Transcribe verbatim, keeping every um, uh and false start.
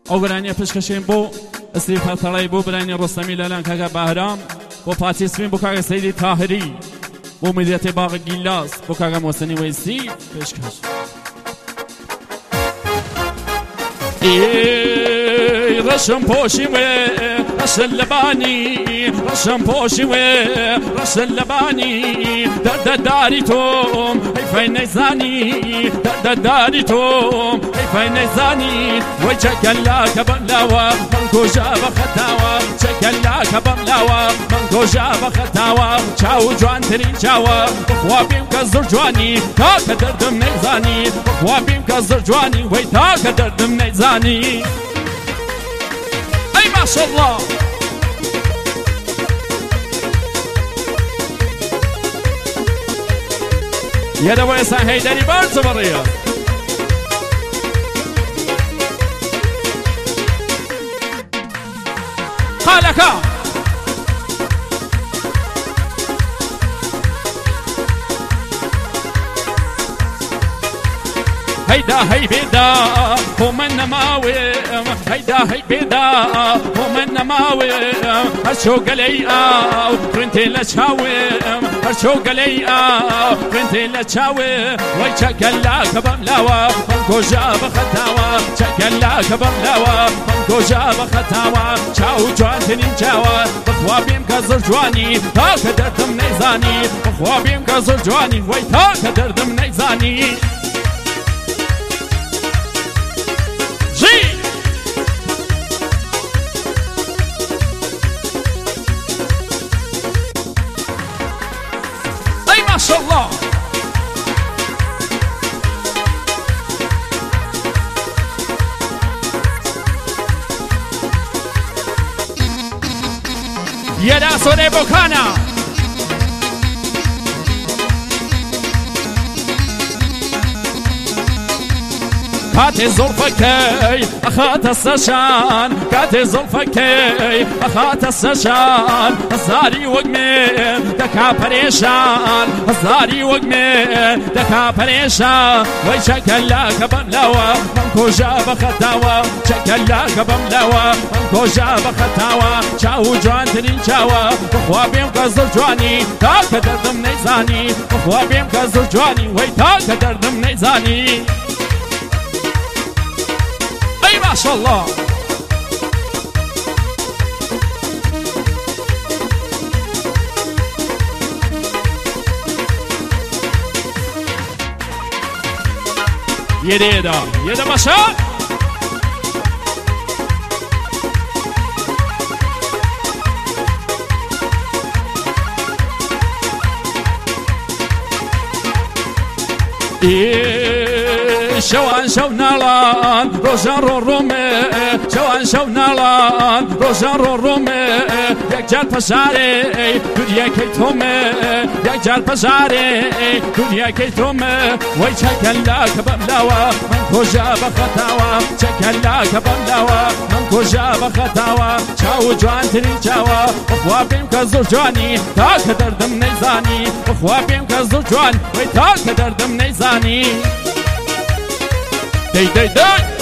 ئەو بەرانیە پشکەشێن بۆ ئەسری فەتەڵای بۆ برانی ڕۆستەمی لەلان کاگا بەهرام بۆ پاتیسفین بۆ کاگا سەیدی تاهری بۆ مدیرەتی باغ گیلاس بۆ کاگا مۆسەنی وەیسی پشکەش رشم پوشی و رشل لبانی رشم پوشی و رشل لبانی درد داری توم حیفای نزانی درد داری توم حیفای نزانی و چکلا کبلاوا من کجا بخطاوا چکلا کبلاوا من کجا بخطاوا چاو جوان ترین چاوا بخوابیم که زر جوانی تا که دردم نزانی بخوابیم که زر جوانی و تا که دردم نزانی ما شاء الله يا دوا يسان هيدري بارز بريا قالك هيدا هي بيدا هم النماوي هيدا هي بيدا هم النماوي هرشو قليا وفرنتي لشاوي هرشو قليا وفرنتي لشاوي ويشكلا كبملاوا فانكو جاب خطاوا شكلا كبملاوا فانكو جاب خطاوا شاو جوان تنين شاوا بخوابيم كزر جواني تا كدردم نيزاني بخوابيم كزر جواني وي تا كدردم نيزاني ما شاء الله يا ناس ونبوكانا كاتي زلفكي أخات السشان كاتي زلفكي أخات السشان هزاري وقمين دكا بريشان هزاري وقمين دكا بريشان وي شكلاك بملاوا منكو جاب خطاوا شكلاك بملاوا منكو جاب خطاوا شاو جوان ترين شاوا بخوابيم كزر جواني تاك دردم نيزاني بخوابيم كزر جواني وي تاك دردم نيزاني ما شاء الله يديدا يدا ما شاء شوان شو نالان روشان رو رومه شوان شو نالان روشان رو رومه یک جال پشاره دنیا کی تومه یک جال پشاره دنیا کی تومه وی چکلا کبملاوا من کجا بخطاوا چکلا کبملاوا من کجا بخطاوا چاو جوان ترین چاوا بخوابیم که زور جوانی تا که دردم نیزانی بخوابیم که زور جوان وی تا که دردم نیزانی Day, day, day!